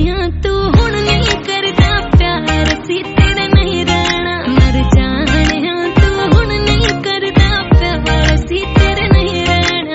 जानिया तू हुण नहीं करदा प्यार सी तेरे नहीं रहना मर जानिया तू हुण नहीं करदा प्यार सी तेरे नहीं रहना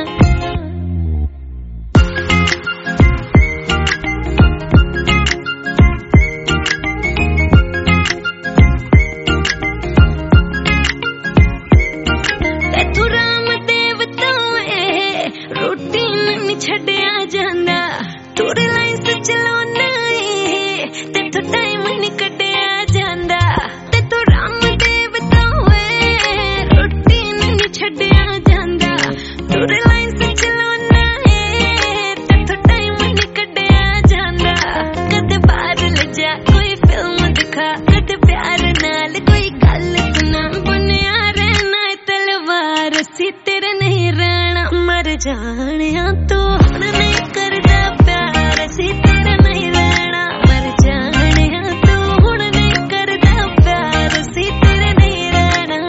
तेथू राम देव तो रूटीन नहीं छड्या जांदा तुर लाइन से चलाना तेथू टाइम नहीं कड्या जांदा तेथू राम देव तो रूटीन नहीं छड्या जांदा तुर लाइन से चलाना तेथू टाइम नहीं कड्या जांदा कदे बाहर ले जा कोई फिल्म दिखा कदे प्यार नाल कोई गल सुना बनया रहना तलवार सी तेरे नहीं रहना मर जानिया तू हुण नहीं करदा प्यार सी तेरे नहीं रहना मर जानिया तू हुण नहीं करदा प्यार सी तेरे नहीं रहना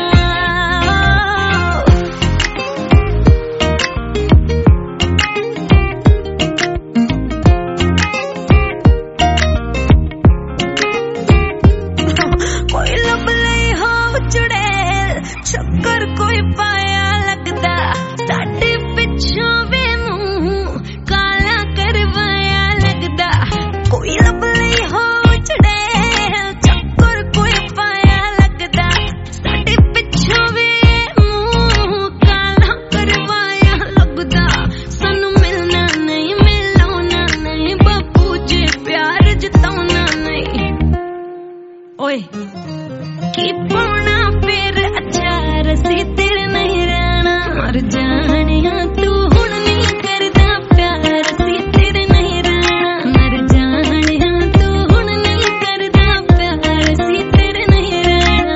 कोई लब लई हो चुड़ैल चक्कर कोई पाया लगदा साडे पिछों वे मुंह काला करवाया लगदा कोई लब लई हो चुड़ैल चक्कर कोई पाया लगदा साडे पिछों वे मुंह काला करवाया लगदा सानू मिलना नहीं मिलाउना नहीं बापू जी प्यार जताउना नहीं ओए की पाना फिर अचार सी तेरे नहीं रहना मर जानिया तू हुण नहीं करदा प्यार सी तेरे नहीं रहना मर जानिया तू हुण नहीं करदा प्यार सी तेरे नहीं रहना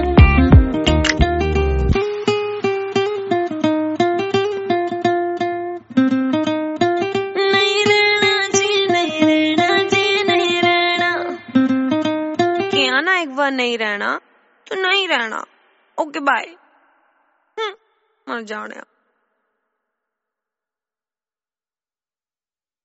नहीं रहना जी नहीं रहना जी नहीं रहना किया ना एक बार नहीं रहना तो नहीं रहना ओके बाय मर जाने